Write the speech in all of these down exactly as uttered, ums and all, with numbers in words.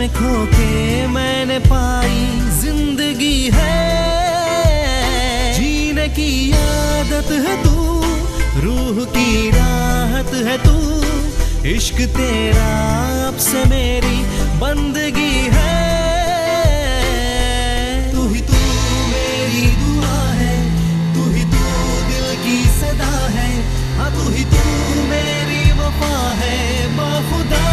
में खो के मैंने पाई जिंदगी है, जीने की आदत है तू, रूह की राहत है तू, इश्क तेरा अब से मेरी बंदगी है। तू ही तू मेरी दुआ है, तू ही तू दिल की सदा है, हाँ तू ही तू मेरी वफा है बाखुदा।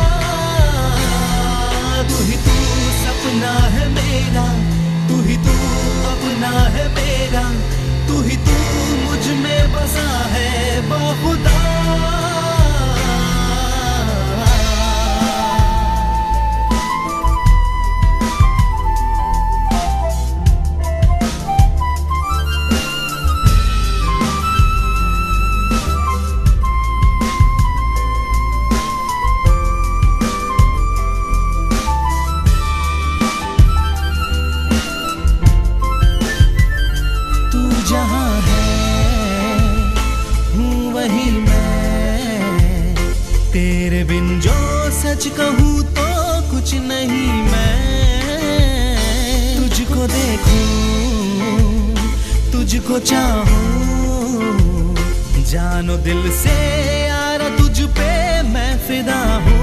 तू ही तू सपना है मेरा, तू ही तू अपना है मेरा, तू ही तू मुझ में बसा है बाखुदा। जहाँ है हूँ वही मैं, तेरे बिन जो सच कहूँ तो कुछ नहीं मैं। तुझको देखूं, तुझको चाहूं, जानो दिल से यारा तुझ पे मैं फिदा हूँ।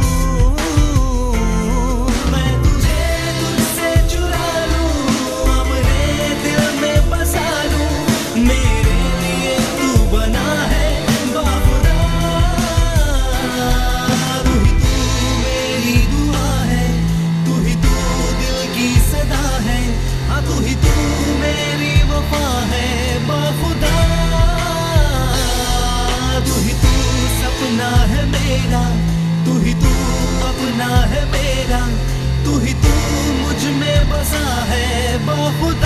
तू ही तू अपना है मेरा, तू ही तू मुझ में बसा है बाखुदा।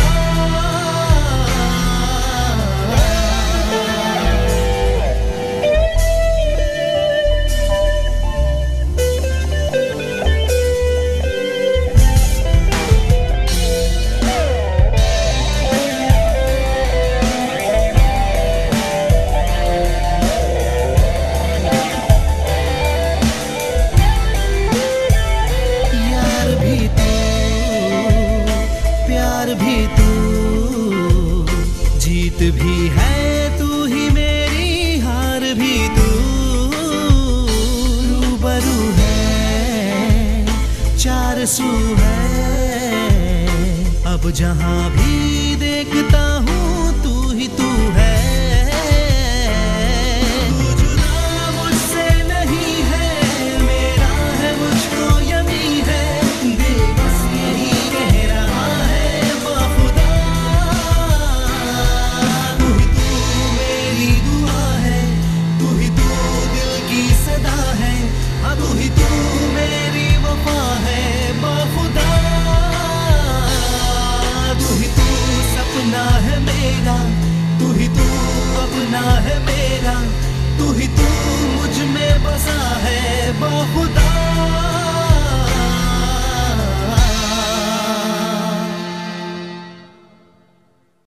भी तू, जीत भी है तू ही मेरी, हार भी तू, रूबरू है चार सू है, अब जहां भी देखता हूँ तू ही तू है। तू जुदा मुझसे नहीं है, मेरा है मुझको यकीन है, दिल बस यही कह रहा है। तू ही तू मेरी वफा है बाखुदा। तू ही तू सपना है मेरा, तू ही तू अपना है मेरा, तू ही तू मुझ में बसा है बाखुदा।